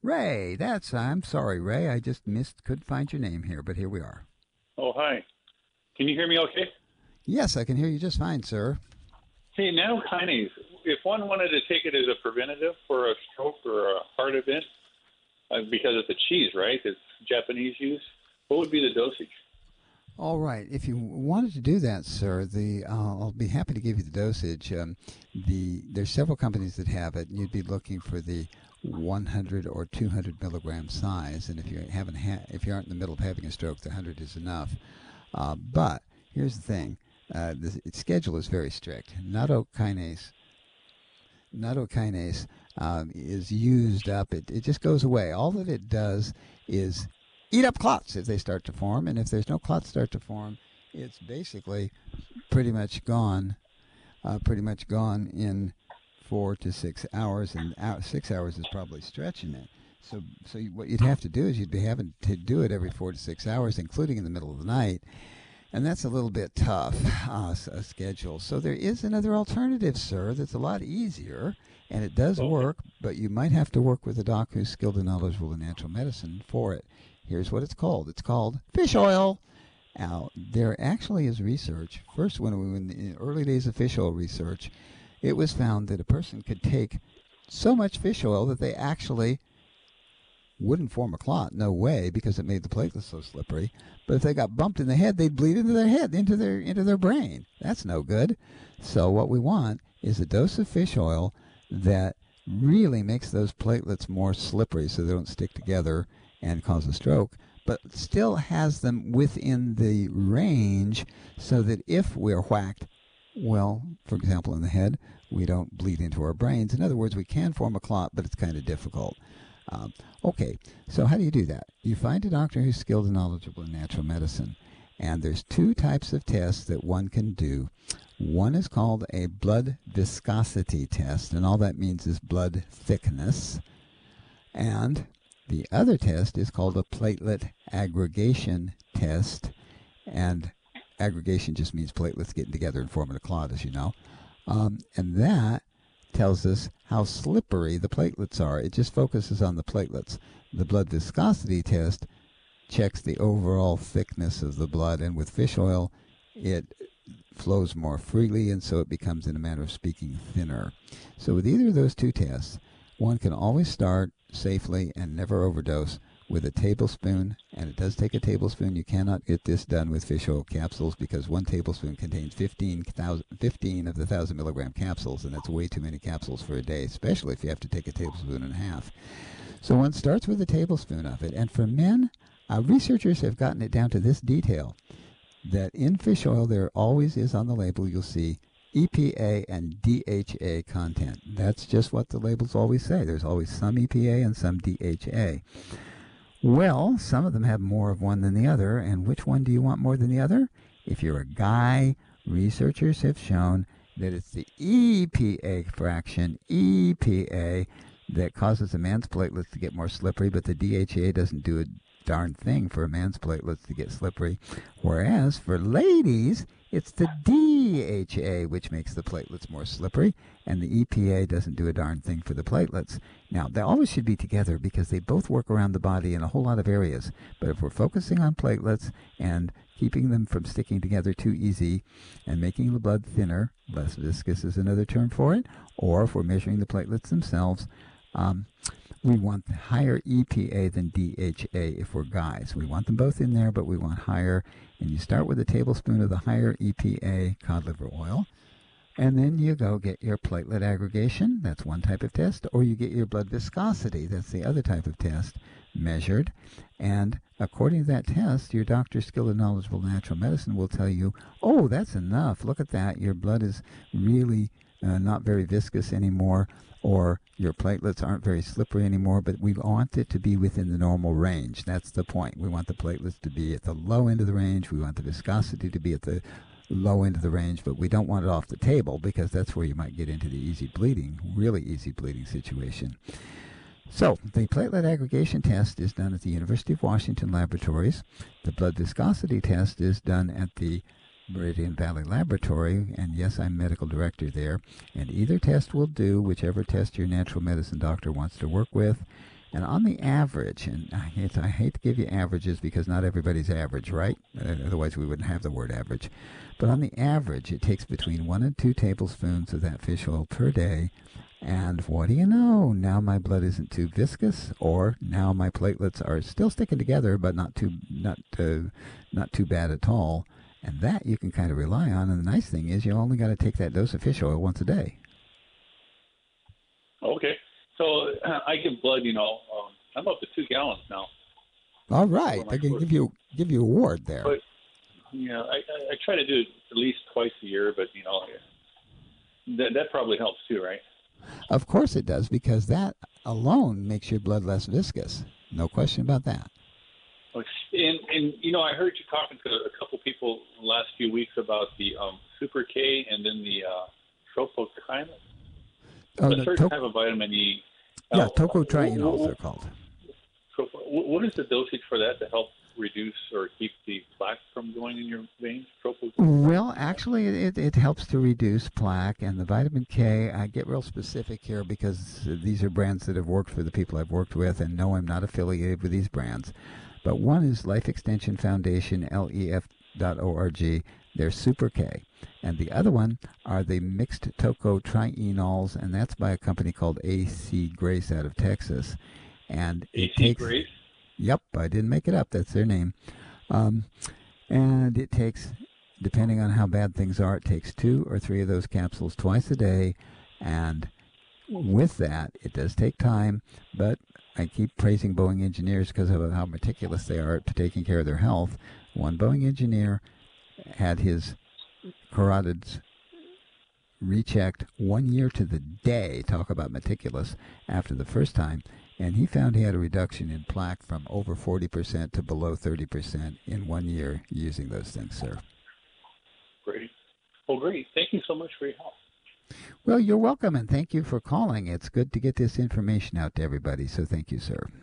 Ray, I'm sorry, Ray. I just couldn't find your name here, but here we are. Oh, hi. Can you hear me okay? Yes, I can hear you just fine, sir. Hey, nanokinase, if one wanted to take it as a preventative for a stroke or a heart event, because it's a cheese, right? It's Japanese use. What would be the dosage? All right. If you wanted to do that, sir, I'll be happy to give you the dosage. There's several companies that have it, and you'd be looking for the 100 or 200 milligram size. And if if you aren't in the middle of having a stroke, the 100 is enough. But here's the thing: its schedule is very strict. Nattokinase is used up. It just goes away. All that it does is eat up clots if they start to form, and if there's no clots start to form, it's basically pretty much gone. In 4 to 6 hours, and 6 hours is probably stretching it. So what you'd have to do is you'd be having to do it every 4 to 6 hours, including in the middle of the night, and that's a little bit tough a schedule. So there is another alternative, sir, that's a lot easier, and it does work, but you might have to work with a doc who's skilled and knowledgeable in natural medicine for it. Here's what it's called. It's called fish oil. Now, there actually is research. First, in the early days of fish oil research, it was found that a person could take so much fish oil that they actually wouldn't form a clot. No way, because it made the platelets so slippery. But if they got bumped in the head, they'd bleed into their head, into their brain. That's no good. So what we want is a dose of fish oil that really makes those platelets more slippery so they don't stick together and cause a stroke, but still has them within the range so that if we're whacked, well, for example, in the head, we don't bleed into our brains. In other words, we can form a clot, but it's kind of difficult. Okay, so how do you do that? You find a doctor who's skilled and knowledgeable in natural medicine, and there's two types of tests that one can do. One is called a blood viscosity test, and all that means is blood thickness. And the other test is called a platelet aggregation test, and aggregation just means platelets getting together and forming a clot, as you know. And that tells us how slippery the platelets are. It just focuses on the platelets. The blood viscosity test checks the overall thickness of the blood, and with fish oil, it flows more freely, and so it becomes, in a manner of speaking, thinner. So with either of those two tests, one can always start safely and never overdose with a tablespoon, and it does take a tablespoon. You cannot get this done with fish oil capsules because 1 tablespoon contains 15 of the 1,000 milligram capsules, and that's way too many capsules for a day, especially if you have to take a tablespoon and a half. So one starts with a tablespoon of it, and for men, researchers have gotten it down to this detail, that in fish oil there always is on the label, you'll see EPA and DHA content. That's just what the labels always say. There's always some EPA and some DHA. Well, some of them have more of one than the other, and which one do you want more than the other? If you're a guy, researchers have shown that it's the EPA fraction, EPA, that causes a man's platelets to get more slippery, but the DHA doesn't do a darn thing for a man's platelets to get slippery. Whereas for ladies, it's the DHA which makes the platelets more slippery, and the EPA doesn't do a darn thing for the platelets. Now, they always should be together because they both work around the body in a whole lot of areas. But if we're focusing on platelets and keeping them from sticking together too easy and making the blood thinner, less viscous is another term for it, or if we're measuring the platelets themselves, we want higher EPA than DHA if we're guys. We want them both in there, but we want higher. And you start with a tablespoon of the higher EPA cod liver oil, and then you go get your platelet aggregation. That's one type of test. Or you get your blood viscosity. That's the other type of test measured. And according to that test, your doctor skilled and knowledgeable in natural medicine will tell you, oh, that's enough. Look at that. Your blood is really not very viscous anymore, or your platelets aren't very slippery anymore, but we want it to be within the normal range. That's the point. We want the platelets to be at the low end of the range. We want the viscosity to be at the low end of the range, but we don't want it off the table because that's where you might get into the easy bleeding, really easy bleeding situation. So the platelet aggregation test is done at the University of Washington laboratories. The blood viscosity test is done at the Meridian Valley Laboratory, and yes, I'm medical director there, and either test will do, whichever test your natural medicine doctor wants to work with. And on the average, and I hate to give you averages because not everybody's average, right? Otherwise, we wouldn't have the word average. But on the average, it takes between 1 and 2 tablespoons of that fish oil per day. And what do you know? Now my blood isn't too viscous, or now my platelets are still sticking together, but not too bad at all. And that you can kind of rely on. And the nice thing is, you only got to take that dose of fish oil once a day. Okay. So I give blood, I'm up to 2 gallons now. All right. I can give you a award there. But, I try to do it at least twice a year, but, that probably helps too, right? Of course it does, because that alone makes your blood less viscous. No question about that. And I heard you talking to a couple people the last few weeks about the Super K and then the Tropochyme. The certain type of vitamin E. Yeah, tocotrienols they're called. What is the dosage for that to help reduce or keep the plaque from going in your veins? Well, actually, it helps to reduce plaque, and the vitamin K, I get real specific here because these are brands that have worked for the people I've worked with, and no, I'm not affiliated with these brands. But one is Life Extension Foundation, LEF.org. They're Super K. And the other one are the mixed tocotrienols, and that's by a company called AC Grace out of Texas. And AC Grace? Yep, I didn't make it up. That's their name. And it takes, depending on how bad things are, it takes 2 or 3 of those capsules twice a day. And with that, it does take time, but I keep praising Boeing engineers because of how meticulous they are at taking care of their health. One Boeing engineer had his carotids rechecked 1 year to the day, talk about meticulous, after the first time, and he found he had a reduction in plaque from over 40% to below 30% in 1 year using those things, sir. Great. Well, great. Thank you so much for your help. Well, you're welcome, and thank you for calling. It's good to get this information out to everybody, so thank you, sir.